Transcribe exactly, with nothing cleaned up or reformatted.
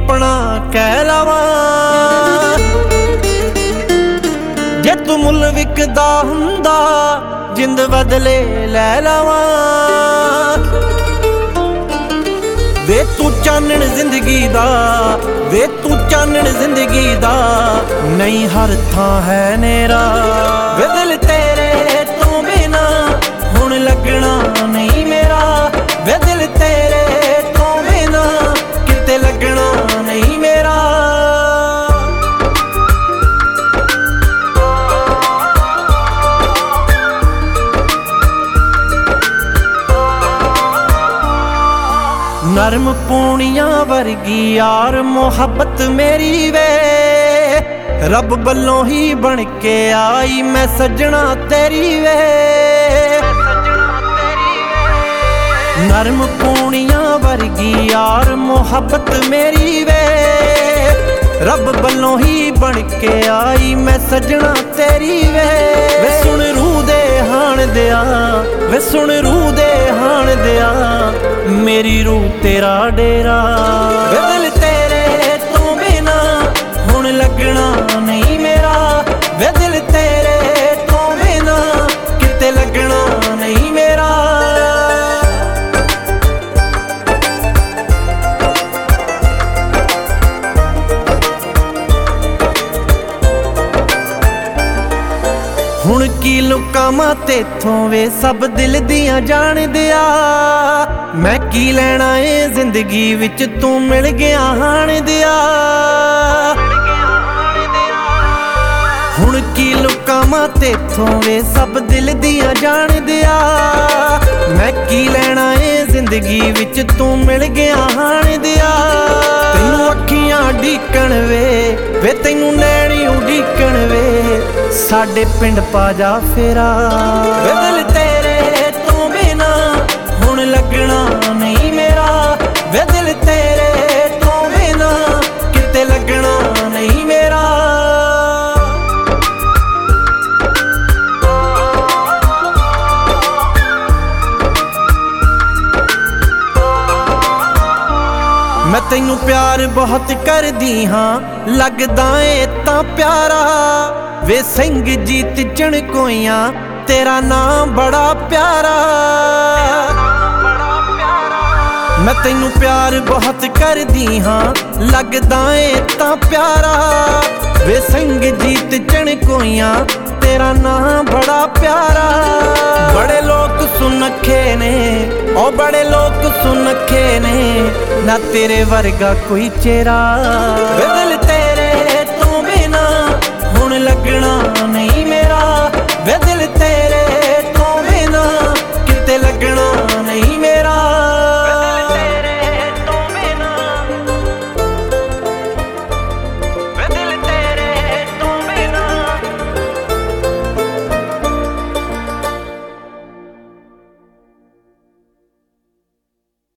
अपना कह लवा जे तू मुल विकदा हुंदा जिंद बदले लै लवा वे तू चानण जिंदगी दा वे तू चानण जिंदगी दा नहीं हर थां है नेरा वे दिल तेरे तो बिना हुण लगना नहीं मेरा वे दिल तेरे तो बिना किते लगना नहीं मेरा नरम पूनिया वर्गी यार मोहब्बत मेरी वे रब बल्लों ही बन के आई मैं सजना तेरी वे नरम पूनिया वर्गी यार मोहब्बत मेरी वे रब बल्लों ही बन के आई मैं सजना तेरी वे वे सुन रूह दे हाण दिया वे सुन रूह दे हाण दिया मेरी रूह तेरा डेरा वे दिल तेरे तो बिना हुण लगना नहीं मेरा वे दिल तेरे तो बिना किते लगना नहीं मेरा हुण की लुकावां तेथों वे सब दिल दियां जान दिया मैं की लेना ए जिंदगी विच तू मिल गया हाण दिया हुण की लुकावां तेथों वे सब दिल दियां जान दिया मैं की लेना ए जिंदगी विच तू मिल गया हाण दिया तैनू अखियां ढीकण वे वे तैनू नैणी उडीकण वे साडे पिंड पा जा फेरा वे दिल तेरे तो बिना हुण लगना नहीं मेरा वे दिल तेरे तो बिना किते लगना नहीं मेरा मैं तैनू प्यार बहुत करदी हाँ लगदा ए तां प्यारा वे सिंह जीत चणकोइयां तेरा नाम बड़ा प्यारा मैं तैनू प्यार बहुत करदी हाँ लगदा ए तां प्यारा वे सिंह जीत चणकोइयां तेरा नाम बड़ा प्यारा बड़े लोग सुनखे ने ओ बड़े लोग सुनखे ने ना तेरे वर्गा कोई चेहरा वे दिल तेरे तो बिना हुण लगना नहीं